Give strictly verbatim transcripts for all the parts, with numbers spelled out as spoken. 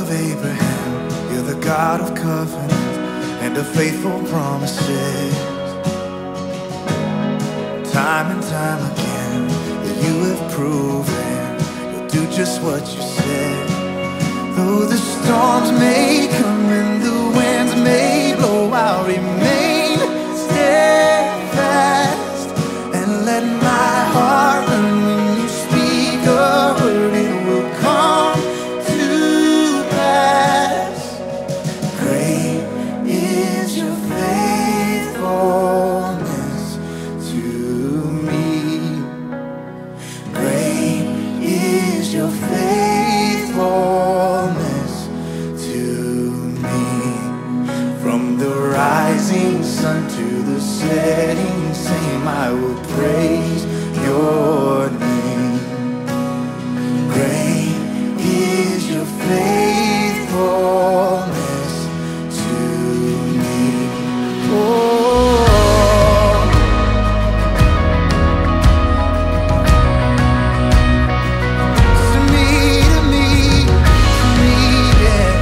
of Abraham, you're the God of covenants and of faithful promises. Time and time again, that you have proven you'll do just what you said. Though the storms may come and the winds may blow, I'll remain steadfast and let my heart learn when you speak a word, it will come to pass. Great is your faithfulness to me. Great is your faithfulness to me. From the rising sun to the setting same, I will praise your name. Great is your faithfulness to me. Oh, to me, to me, to me, yeah.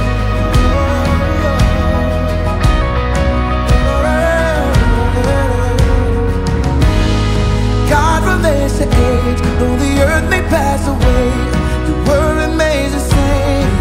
God from age to age, though the earth may pass away, your word remains the same.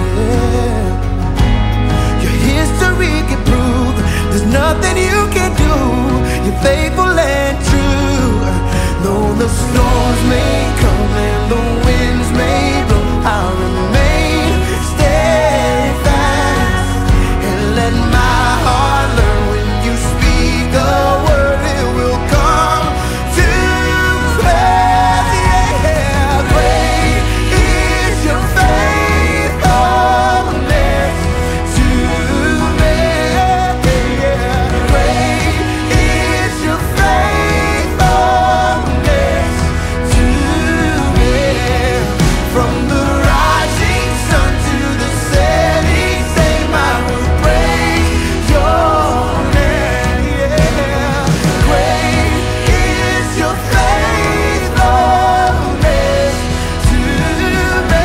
Your history can prove there's nothing you can do. You're faithful and true. Though the storms may come and the winds may blow, I'll remain steadfast and let my heart learn when you speak a word, it will come to pass. Yeah, great is your faithfulness to me. Great is your faithfulness to me. From the rising sun to the setting same, I will praise your name. Yeah. Great is your faithfulness to me.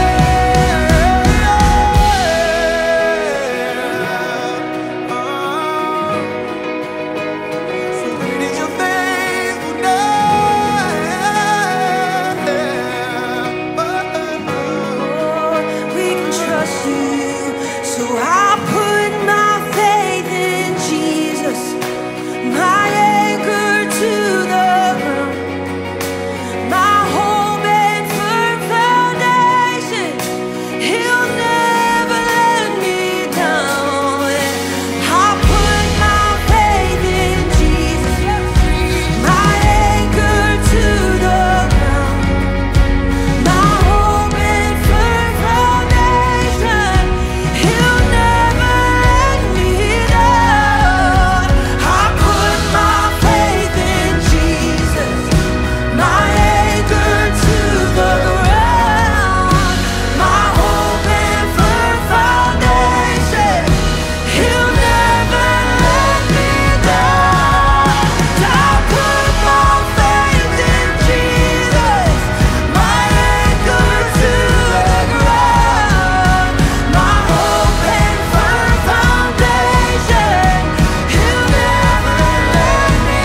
So great is your faithfulness. We can trust you, so I put my faith in Jesus, my anchor to the ground, my hope and firm foundation. He'll never let me down. I put my faith in Jesus, my anchor to the ground, my hope and firm foundation. He'll never let me down. I put my faith in Jesus, my anchor to the ground, my hope and firm foundation. He'll never let me down. I put my faith in Jesus, my anchor to the ground, my hope and firm foundation. He'll never let me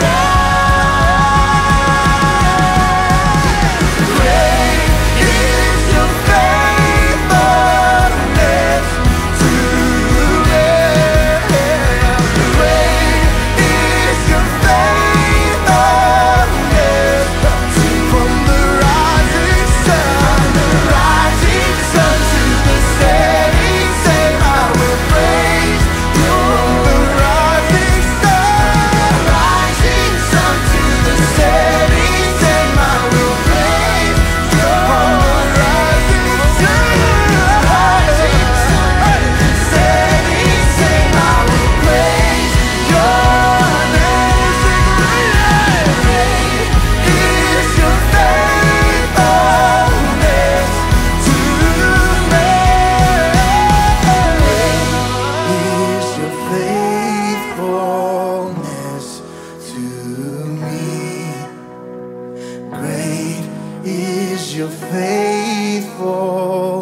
down. Great is your faithfulness to me. Great is your faithfulness to from the rising sun, the rising sun to the setting same, I will praise you. The rising sun, rising sun to the setting same, I will praise you. From the rising sun, rising sun to the setting same, I will praise your name. Great is your faithfulness to me. Great is your faithfulness to me. Great is your faithfulness